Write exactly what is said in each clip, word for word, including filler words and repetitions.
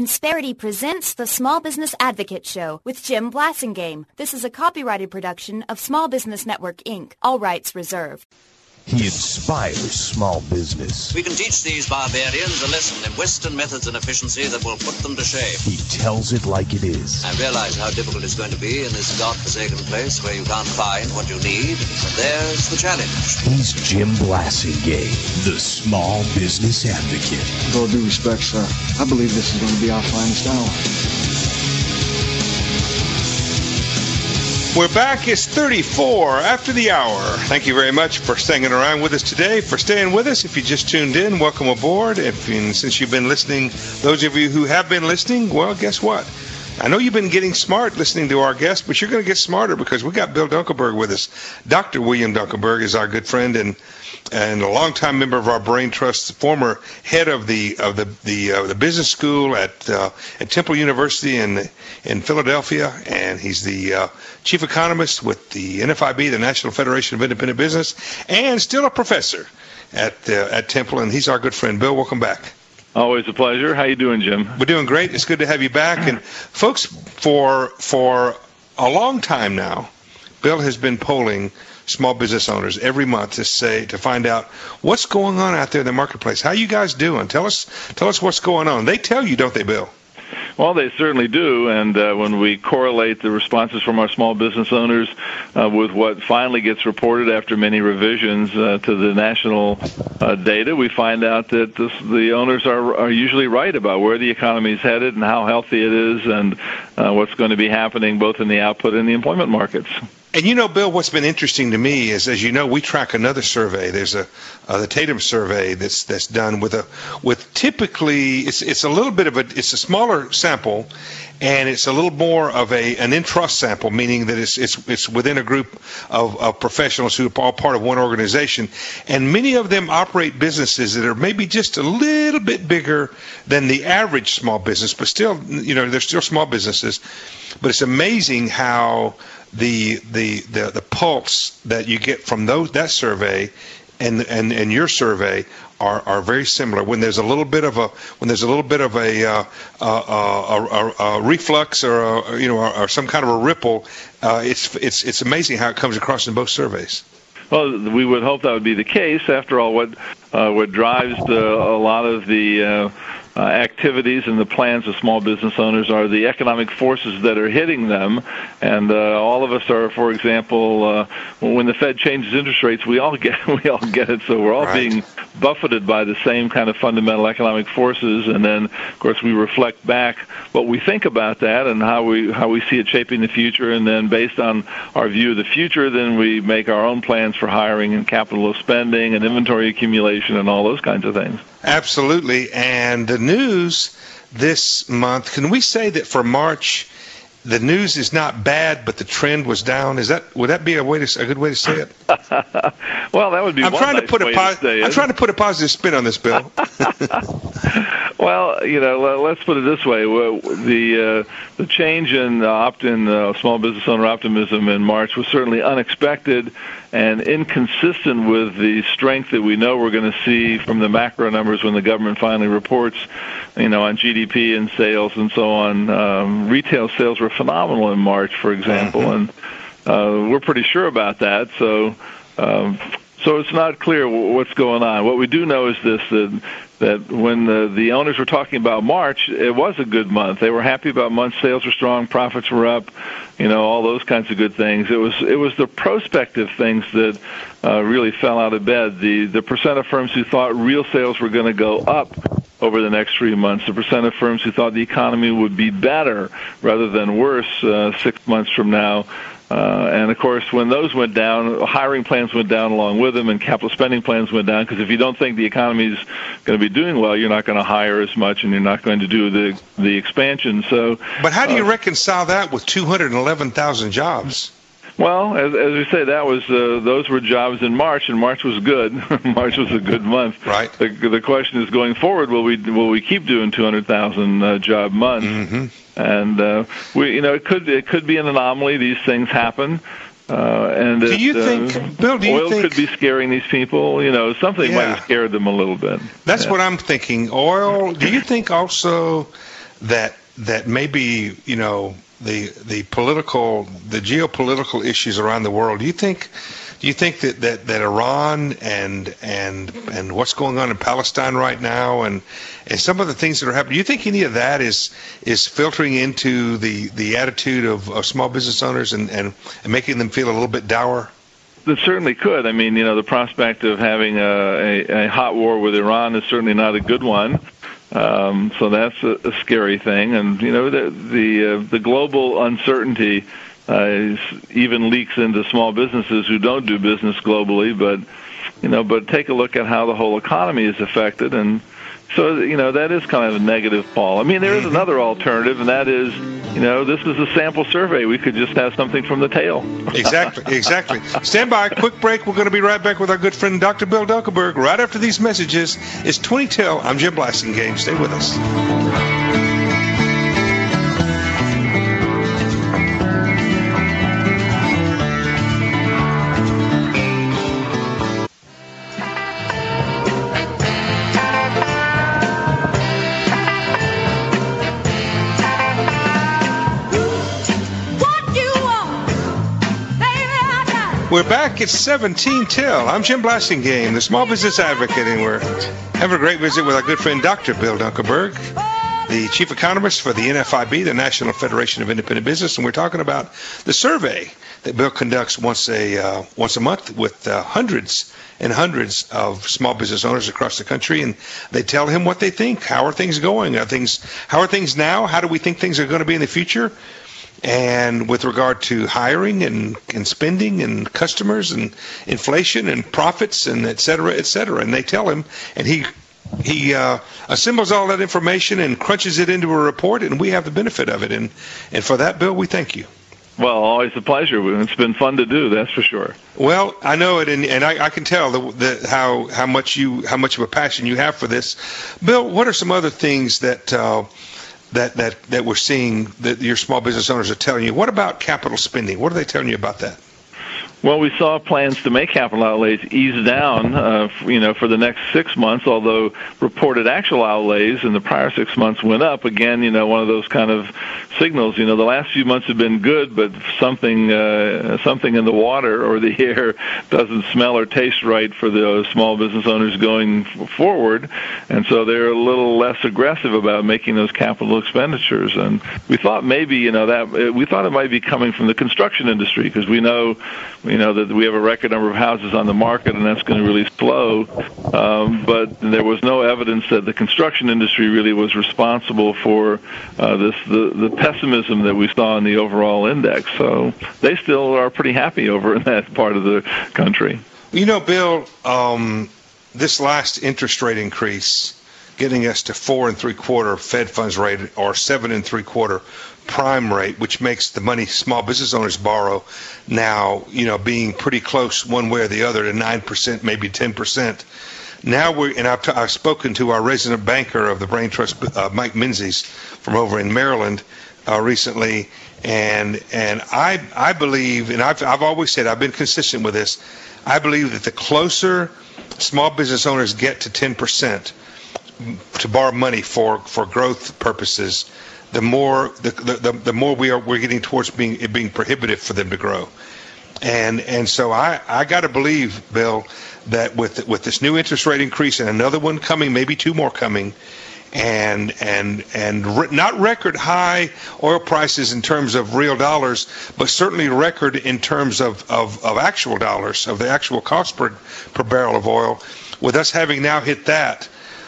Insperity presents the Small Business Advocate Show with Jim Blasingame. This is a copyrighted production of Small Business Network, Incorporated. All rights reserved. He inspires small business. We can teach these barbarians a lesson in Western methods and efficiency that will put them to shame. He tells it like it is. I realize how difficult it's going to be in this godforsaken place where you can't find what you need. But there's the challenge. He's Jim Blasingame, the Small Business Advocate. With all due respect, sir, I believe this is going to be our finest hour. We're back. It's thirty-four after the hour. Thank you very much for staying around with us today, for staying with us. If you just tuned in, welcome aboard. If you, since you've been listening, those of you who have been listening, well, guess what? I know you've been getting smart listening to our guests, but you're going to get smarter because we got Bill Dunkelberg with us. Doctor William Dunkelberg is our good friend and and a longtime member of our Brain Trust, former head of the of the the, uh, the business school at uh, at Temple University in in Philadelphia, and he's the uh, chief economist with the N F I B, the National Federation of Independent Business, and still a professor at uh, at Temple. And he's our good friend. Bill, welcome back. Always a pleasure. How you doing, Jim? We're doing great. It's good to have you back. And folks, for for a long time now, Bill has been polling small business owners every month to say to find out what's going on out there in the marketplace. How you guys doing? Tell us tell us what's going on. They tell you, don't they, Bill? Well, they certainly do, and uh, when we correlate the responses from our small business owners uh, with what finally gets reported after many revisions uh, to the national uh, data, we find out that this, the owners are, are usually right about where the economy is headed and how healthy it is and uh, what's going to be happening both in the output and the employment markets. And you know, Bill, what's been interesting to me is, as you know, we track another survey. There's a uh, the Tatum survey that's that's done with a with typically it's it's a little bit of a it's a smaller sample, and it's a little more of a an in-trust sample, meaning that it's it's it's within a group of, of professionals who are all part of one organization, and many of them operate businesses that are maybe just a little bit bigger than the average small business, but still, you know, they're still small businesses. But it's amazing how The, the the the pulse that you get from those that survey and and, and your survey are, are very similar. When there's a little bit of a when there's a little bit of a uh, uh, a, a, a reflux or a, you know or, or some kind of a ripple, uh, it's it's it's amazing how it comes across in both surveys. Well, we would hope that would be the case. After all, what uh, what drives the, a lot of the uh, uh, activities and the plans of small business owners are the economic forces that are hitting them. And uh, all of us are, for example, uh, when the Fed changes interest rates, we all get we all get it. So we're all right. being buffeted by the same kind of fundamental economic forces. And then, of course, we reflect back what we think about that and how we how we see it shaping the future. And then, based on our view of the future, then we make our own plans for hiring and capital spending and inventory accumulation and all those kinds of things. Absolutely. And the news this month, can we say that for March, the news is not bad, but the trend was down? Is that would that be a way to a good way to say it? Well, that would be. I'm one trying nice to put a way po- to say I'm it. trying to put a positive spin on this, Bill. Well, you know, let's put it this way: the uh, the change in uh, opt-in uh, small business owner optimism in March was certainly unexpected and inconsistent with the strength that we know we're going to see from the macro numbers when the government finally reports, you know, on G D P and sales and so on. Um, retail sales were phenomenal in March, for example, mm-hmm. and uh, we're pretty sure about that. So. Um, So it's not clear what's going on. What we do know is this, that, that when the, the owners were talking about March, it was a good month. They were happy about month. Sales were strong, profits were up, you know, all those kinds of good things. It was it was the prospective things that uh, really fell out of bed. The, the percent of firms who thought real sales were going to go up over the next three months, the percent of firms who thought the economy would be better rather than worse uh, six months from now. Uh, and, of course, when those went down, hiring plans went down along with them, and capital spending plans went down, because if you don't think the economy is going to be doing well, you're not going to hire as much, and you're not going to do the the expansion. So, But how do you uh, reconcile that with two hundred eleven thousand jobs? Well, as, as we say, that was uh, those were jobs in March, and March was good. March was a good month. Right. The, the question is, going forward, will we will we keep doing two hundred thousand uh, job months? Mm-hmm. And uh, we, you know, it could it could be an anomaly. These things happen. Uh, and do it, you uh, think, Bill? Do you oil think could be scaring these people? You know, something Yeah. might have scared them a little bit. That's Yeah. what I'm thinking. Oil. Do you think also that that maybe, you know, the the political, the geopolitical issues around the world. Do you think? Do you think that, that, that Iran and and and what's going on in Palestine right now, and, and some of the things that are happening, do you think any of that is is filtering into the, the attitude of, of small business owners and, and, and making them feel a little bit dour? It certainly could. I mean, you know, the prospect of having a, a, a hot war with Iran is certainly not a good one. Um, so that's a, a scary thing. And, you know, the the, uh, the global uncertainty Uh, even leaks into small businesses who don't do business globally, but you know, but take a look at how the whole economy is affected, and so you know that is kind of a negative, Paul. I mean, there is another alternative, and that is, you know, this is a sample survey. We could just have something from the tail. Exactly, exactly. Stand by, quick break. We're going to be right back with our good friend Doctor Bill Dunkelberg right after these messages. It's twenty till. I'm Jim Blasingame. Stay with us. We're back at seventeen till. I'm Jim Blasingame, the Small Business Advocate, and we're having a great visit with our good friend Doctor Bill Dunkelberg, the Chief Economist for the N F I B, the National Federation of Independent Business, and we're talking about the survey that Bill conducts once a uh, once a month with uh, hundreds and hundreds of small business owners across the country, and they tell him what they think. How are things going? Are things how are things now? How do we think things are going to be in the future? And with regard to hiring and, and spending and customers and inflation and profits and et cetera, et cetera. And they tell him, and he he uh, assembles all that information and crunches it into a report, and we have the benefit of it. And, and for that, Bill, we thank you. Well, always a pleasure. It's been fun to do, that's for sure. Well, I know it, and, and I, I can tell the, the, how how much you how much of a passion you have for this. Bill, what are some other things that uh, that that that we're seeing that your small business owners are telling you? What about capital spending? What are they telling you about that? Well, we saw plans to make capital outlays ease down, uh, you know, for the next six months, although reported actual outlays in the prior six months went up. Again, you know, one of those kind of signals. You know, the last few months have been good, but something uh, something in the water or the air doesn't smell or taste right for the small business owners going forward, and so they're a little less aggressive about making those capital expenditures. And we thought maybe, you know, that we thought it might be coming from the construction industry, because we know. You know, that we have a record number of houses on the market, and that's going to really slow. Um, but there was no evidence that the construction industry really was responsible for uh, this the, the pessimism that we saw in the overall index. So they still are pretty happy over in that part of the country. You know, Bill, um, this last interest rate increase, getting us to four and three quarter Fed funds rate or seven and three quarter prime rate, which makes the money small business owners borrow now, you know, being pretty close one way or the other to nine percent, maybe ten percent. Now we're, and I've, t- I've spoken to our resident banker of the Brain Trust, uh, Mike Menzies, from over in Maryland uh, recently, and and I I believe, and I've I've always said, I've been consistent with this, I believe that the closer small business owners get to ten percent to borrow money for, for growth purposes, the more the, the the more we are we're getting towards being it being prohibitive for them to grow, and and so I, I got to believe, Bill, that with with this new interest rate increase and another one coming, maybe two more coming, and and and re- not record high oil prices in terms of real dollars, but certainly record in terms of, of, of actual dollars, of the actual cost per per barrel of oil. With us having now hit that,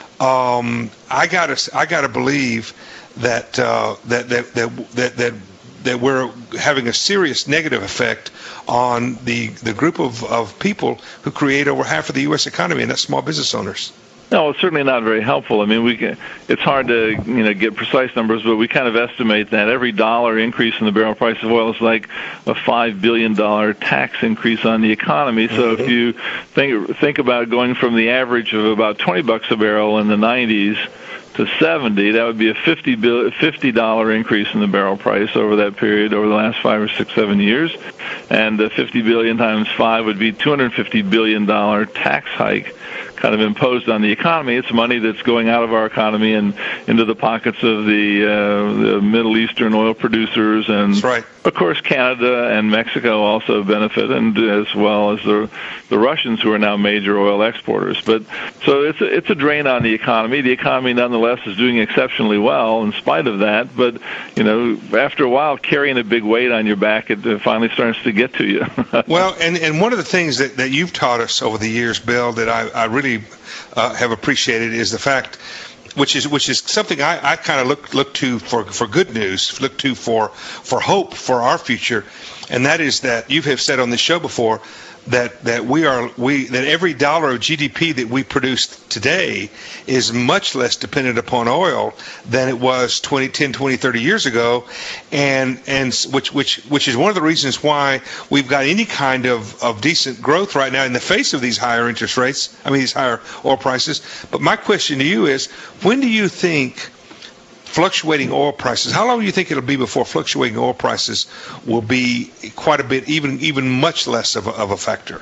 um, I gotta I gotta believe. That, uh, that that that that that that we're having a serious negative effect on the the group of, of people who create over half of the U S economy, and that's small business owners. No, it's certainly not very helpful. I mean, we can, it's hard to you know get precise numbers, but we kind of estimate that every dollar increase in the barrel price of oil is like a five billion dollar tax increase on the economy. So mm-hmm. if you think think about going from the average of about twenty bucks a barrel in the nineties to seventy, that would be a fifty dollar increase in the barrel price over that period, over the last five or six, seven years. And the fifty billion times five would be two hundred fifty billion dollar tax hike kind of imposed on the economy. It's money that's going out of our economy and into the pockets of the, uh, the Middle Eastern oil producers, and That's right. Of course, Canada and Mexico also benefit, and as well as the the Russians, who are now major oil exporters. But so it's a, it's a drain on the economy. The economy, nonetheless, is doing exceptionally well in spite of that. But you know, after a while, carrying a big weight on your back, it finally starts to get to you. Well, and and one of the things that, that you've taught us over the years, Bill, that I I really uh, have appreciated is the fact, which is which is something I, I kind of look look to for, for good news, look to for for hope for our future, and that is that you have said on this show before that that we are we that every dollar of G D P that we produce today is much less dependent upon oil than it was twenty, ten, twenty, thirty years ago, and and which which which is one of the reasons why we've got any kind of, of decent growth right now in the face of these higher interest rates, I mean these higher oil prices. But my question to you is, when do you think fluctuating oil prices, how long do you think it'll be before fluctuating oil prices will be quite a bit, even even much less of a, of a factor?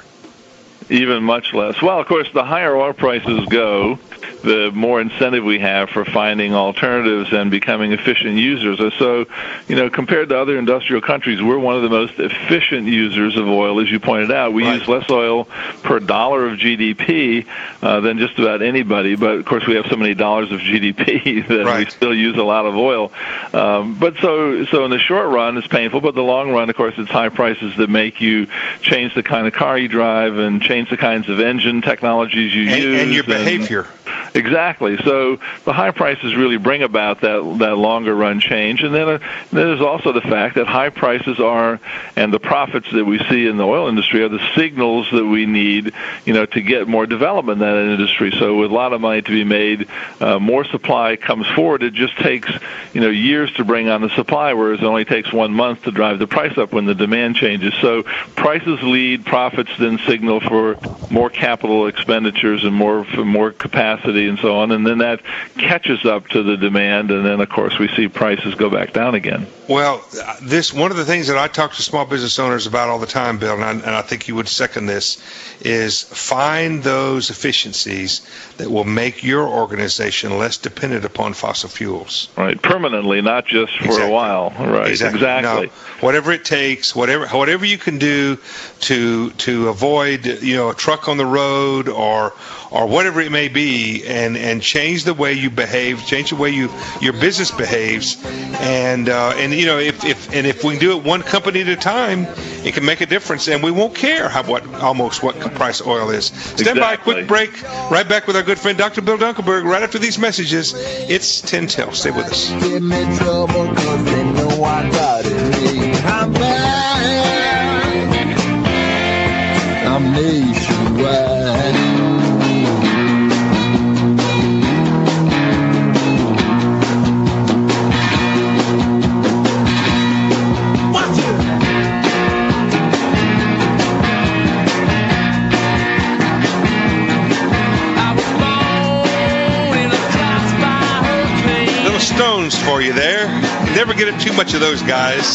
Even much less. Well, of course, the higher oil prices go, the more incentive we have for finding alternatives and becoming efficient users. So, you know, compared to other industrial countries, we're one of the most efficient users of oil, as you pointed out. We right. use less oil per dollar of G D P uh, than just about anybody. But, of course, we have so many dollars of G D P that right. we still use a lot of oil. Um, but so, so in the short run, it's painful. But the long run, of course, it's high prices that make you change the kind of car you drive and change the kinds of engine technologies you and, use. And your behavior. And, Exactly. So the high prices really bring about that that longer run change. And then uh, there's also the fact that high prices are, and the profits that we see in the oil industry are the signals that we need, you know, to get more development in that industry. So with a lot of money to be made, uh, more supply comes forward. It just takes, you know, years to bring on the supply, whereas it only takes one month to drive the price up when the demand changes. So prices lead, profits then signal for more capital expenditures and more for more capacity and so on, and then that catches up to the demand, and then, of course, we see prices go back down again. Well, this one of the things that I talk to small business owners about all the time, Bill, and I, and I think you would second this, is find those efficiencies that will make your organization less dependent upon fossil fuels. Right, permanently, not just for exactly. a while. Right, exactly. exactly. No, whatever it takes, whatever whatever you can do to to avoid, you know, a truck on the road or or whatever it may be, and, and change the way you behave, change the way you your business behaves, and uh, and you know if, if and if we can do it one company at a time, it can make a difference, and we won't care how what almost what price oil is. Stand exactly. by, a quick break. Right back with our good friend Doctor Bill Dunkelberg. Right after these messages, it's ten till. Stay with us. Give me trouble 'cause they know I got it. I'm back. I'm nationwide. Stones for you there. Never get too much of those guys.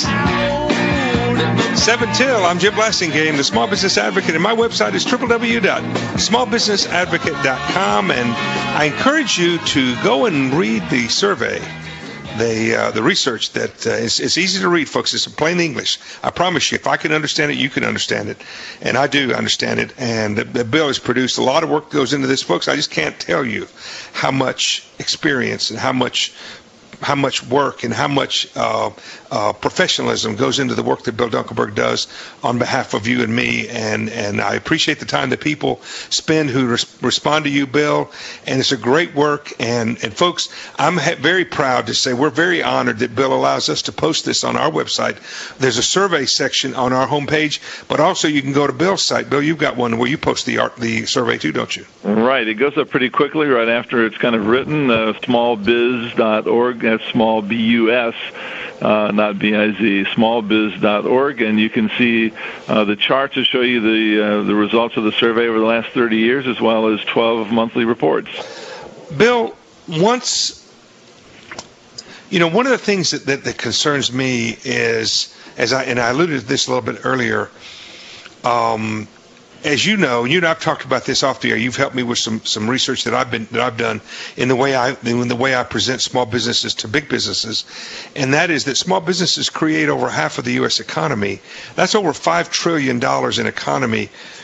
Seven till. I'm Jim Blasingame, the Small Business Advocate, and my website is w w w dot small business advocate dot com, and I encourage you to go and read the survey, the uh, the research that uh, is it's easy to read, folks. It's in plain English. I promise you, if I can understand it, you can understand it, and I do understand it. And the, the Bill has produced a lot of work that goes into this, folks. I just can't tell you how much experience and how much how much work and how much uh, uh, professionalism goes into the work that Bill Dunkelberg does on behalf of you and me. And, and I appreciate the time that people spend who res- respond to you, Bill. And it's a great work. And, and folks, I'm ha- very proud to say we're very honored that Bill allows us to post this on our website. There's a survey section on our homepage, but also you can go to Bill's site. Bill, you've got one where you post the art, the survey too, don't you? Right. It goes up pretty quickly right after it's kind of written, uh, small biz dot org. That's small B U S, uh, not B I Z, small biz dot org, and you can see uh, the charts that show you the uh, the results of the survey over the last thirty years, as well as twelve monthly reports. Bill, once, you know, one of the things that, that, that concerns me is, as I and I alluded to this a little bit earlier, um, as you know, you and I've talked about this off the air. You've helped me with some, some research that I've been that I've done in the way I in the way I present small businesses to big businesses, and that is that small businesses create over half of the U S economy. That's over five trillion dollars in economy.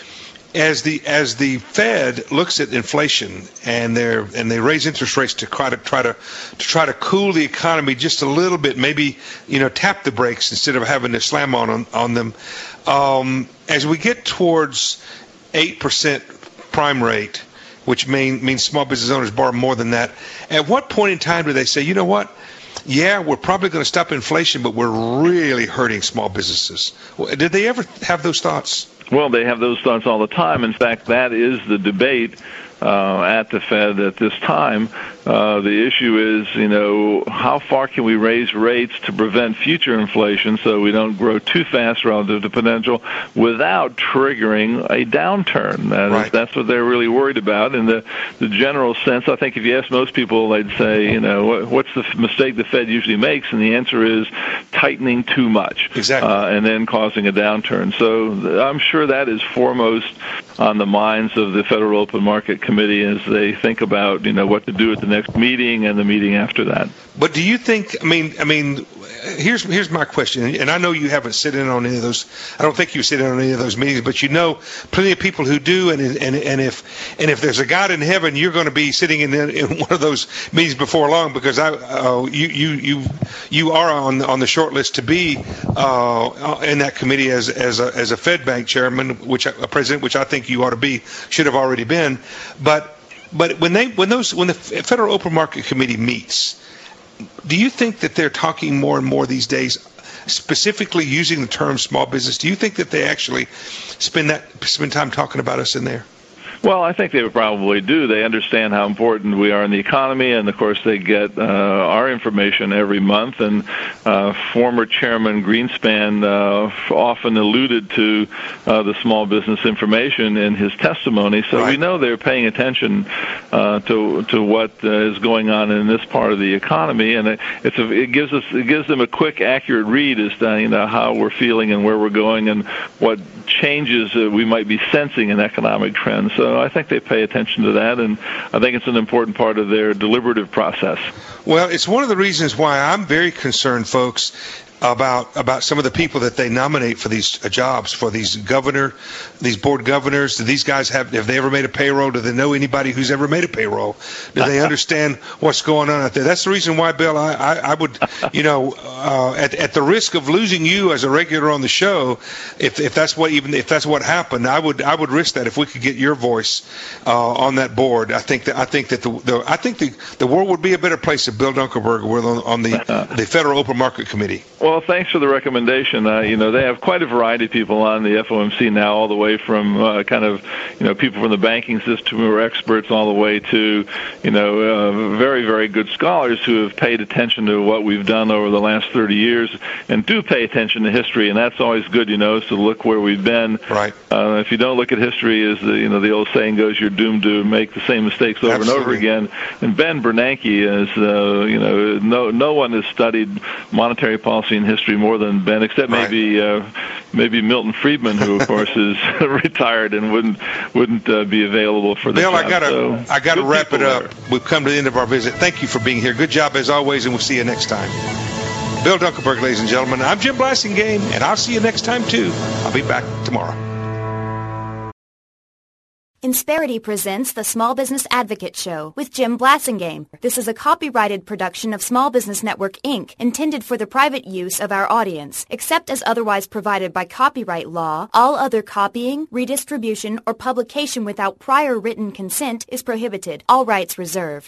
As the as the Fed looks at inflation and they and they raise interest rates to try to try to to try to cool the economy just a little bit, maybe you know tap the brakes instead of having to slam on on, on them. Um, as we get towards eight percent prime rate, which mean, means small business owners borrow more than that, at what point in time do they say, you know what? Yeah, we're probably going to stop inflation, but we're really hurting small businesses. Did they ever have those thoughts? Well, they have those thoughts all the time. In fact, that is the debate uh, at the Fed at this time. Uh, the issue is, you know, how far can we raise rates to prevent future inflation so we don't grow too fast relative to potential without triggering a downturn? That right. is, that's what they're really worried about. In the, the general sense, I think if you ask most people, they'd say, you know, what's the mistake the Fed usually makes? And the answer is tightening too much. Exactly. Uh, and then causing a downturn. So I'm sure that is foremost on the minds of the Federal Open Market Committee as they think about, you know, what to do at the next meeting and the meeting after that. But do you think, I mean, I mean, here's here's my question, and I know you haven't sit in on any of those, I don't think you sit in on any of those meetings, but you know plenty of people who do, and and and if and if there's a God in heaven, you're going to be sitting in, in one of those meetings before long, because I uh, you you you you are on on the short list to be uh, in that committee as as a, as a Fed Bank chairman, which a president, which I think you ought to be, should have already been, but. But when they, when those, when the Federal Open Market Committee meets, do you think that they're talking more and more these days, specifically using the term small business? Do you think that they actually spend that spend time talking about us in there? Well, I think they would probably do. They understand how important we are in the economy, and of course they get uh, our information every month. And uh, former Chairman Greenspan uh, often alluded to uh, the small business information in his testimony, so right. we know they're paying attention uh, to to what uh, is going on in this part of the economy, and it, it's a, it gives us it gives them a quick, accurate read as to you know how we're feeling and where we're going and what changes uh, we might be sensing in economic trends. So I think they pay attention to that, and I think it's an important part of their deliberative process. Well, it's one of the reasons why I'm very concerned, folks, about about some of the people that they nominate for these uh, jobs, for these governor, these board governors. Do these guys have, have they ever made a payroll? Do they know anybody who's ever made a payroll? Do they understand what's going on out there? That's the reason why, Bill, I, I, I would, you know, uh, at, at the risk of losing you as a regular on the show, if if that's what even if that's what happened, I would I would risk that if we could get your voice uh, on that board. I think that I think that the, the I think the, the world would be a better place if Bill Dunkelberger were on, on the the Federal Open Market Committee. Well, thanks for the recommendation. Uh, you know, they have quite a variety of people on the F O M C now, all the way from uh, kind of, you know, people from the banking system who are experts all the way to, you know, uh, very, very good scholars who have paid attention to what we've done over the last thirty years and do pay attention to history, and that's always good, you know, to look where we've been. Right. Uh, if you don't look at history, as the, you know, the old saying goes, you're doomed to make the same mistakes over Absolutely. and over again. And Ben Bernanke is, uh, you know, no no one has studied monetary policy in history more than Ben, except right. maybe uh, maybe Milton Friedman, who of course is retired and wouldn't wouldn't uh, be available for the Bill, job. I gotta so, I gotta wrap it up. There. We've come to the end of our visit. Thank you for being here. Good job as always, and we'll see you next time. Bill Dunkelberger, ladies and gentlemen. I'm Jim Blasingame, and I'll see you next time too. I'll be back tomorrow. Insperity presents the Small Business Advocate Show with Jim Blasingame. This is a copyrighted production of Small Business Network, Incorporated, intended for the private use of our audience. Except as otherwise provided by copyright law, all other copying, redistribution, or publication without prior written consent is prohibited. All rights reserved.